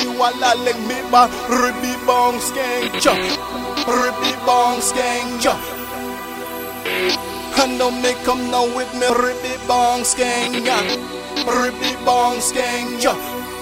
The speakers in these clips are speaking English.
wala leg me ba ribi bong skeng cha ribi bong skeng cha. And don't make come now with me ribi bong skeng ya ribi bong skeng cha.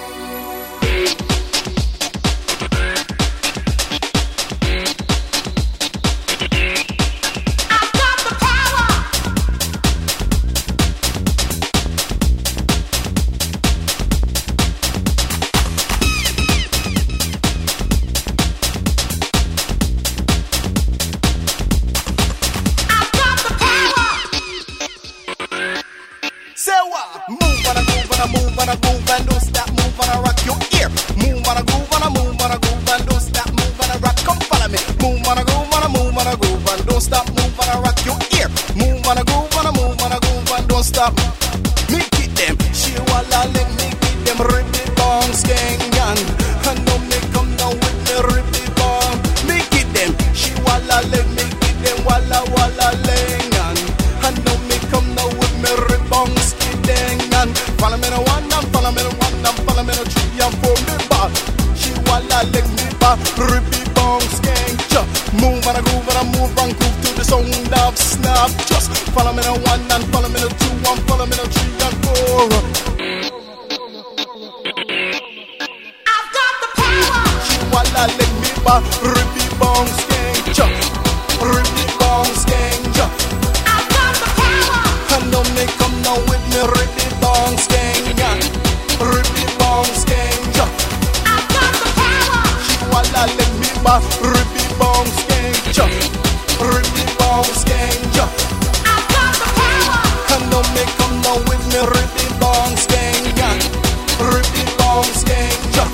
Move on a groove and don't stop, move on a rock your ear. Move on a groove and don't stop, move on a rock, come follow me. Move on a groove and don't stop, move on a rock your ear. Move on a groove and don't stop. Me get them, she walla let me get them rippy bong skangan. And don't make come now with me rippy bong. Me get them, she walla let me get them walla lengan. And don't make come now with me rippy bong skangan. Follow me no one, follow me no one, follow me no three and four me back. She walla let me back, rippy bong skeng cha. Move and groove to the sound of snap. Just follow me no one and follow me no two and follow me no three and four. I've got the power. She walla let me back, rippy bong skeng cha, rippy bong skeng cha. I've got the power. And don't make come now with me rippy bong skeng ya, rippy bong skeng cha. I've got the power. She walla let me back, rippy bong skeng cha, rippy bong skeng cha. I've got the power. And don't make come now with me rippy bong skeng ya, rippy bong skeng cha.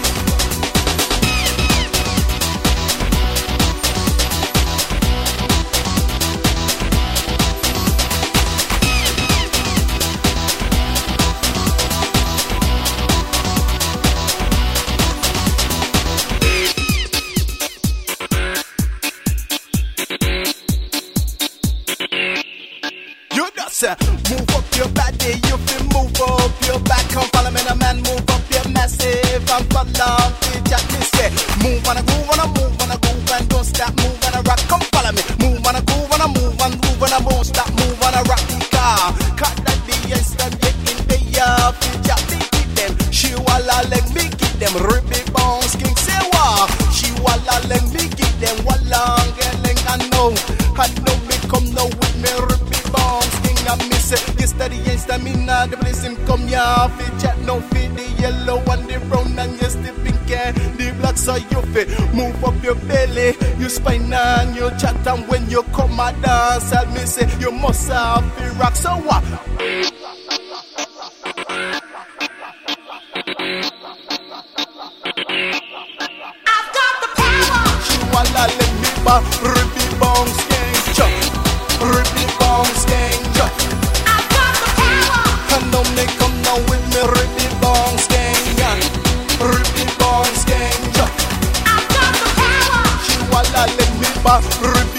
Move up your body, you feel move up your back. Come follow me, the man, move up your massive. I'm follow the jack, me say. Move on a groove and don't stop, move on a rock. Come follow me, move on a groove and won't stop, move on a rock. Cut that the instant, get in the yard, the jack, me get them. She walla let me get them, ribbit bones, king say what? She walla let me get them, walla, girling, I know me come now with me, ribbit bones. I miss it. This study ain't stamina. The place him come ya. Fit chat no fit. The yellow and the brown and yes the pink and the black. So you fit. Move up your belly, your spine and your chat. And when you come a dance, I'll miss it. You must have the rock. So what? I've got the power. She walla let me back. Rippy bong skeng cha, rippy bong skeng cha. I've got the power. And don't make come now with me rippy bong skeng ya, rippy bong skeng cha. I've got the power. She walla let me back.